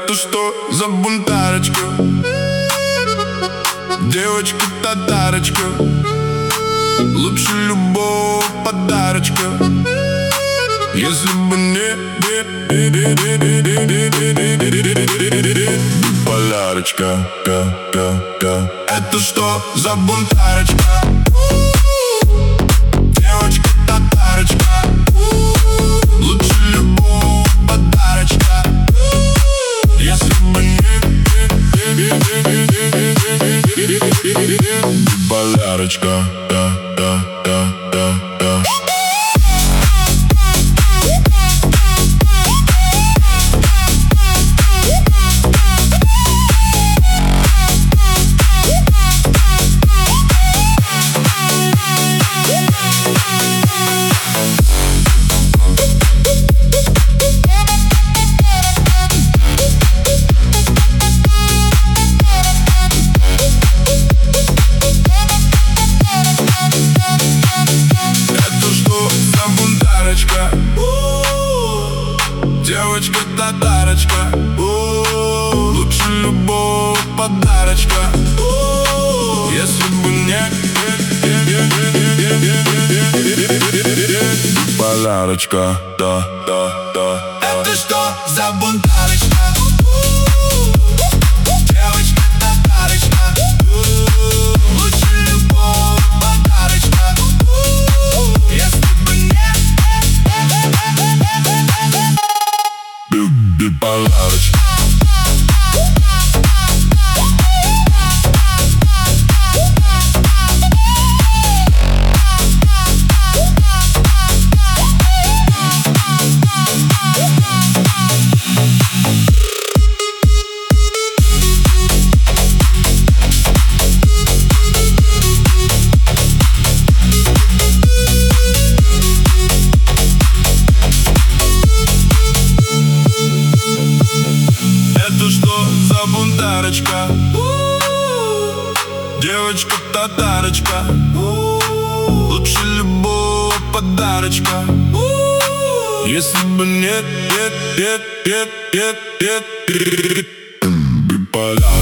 Это что за бунтарочка? Девочка-татарочка, лучше любого подарочка. Если бы не полярочка. Это что за бунтарочка? Девочка-татарочка, лучше любого подарочка. Если бы не полярочка. Девочка-татарочка, лучше любого подарочка. Если бы не полярочка. Это что за бунтарочка? Девочка-татарочка, лучше любого подарочка. Если бы не полярочка. Бунтарочка, девочка-татарочка, лучше любого подарочка. Если бы нет полярочка.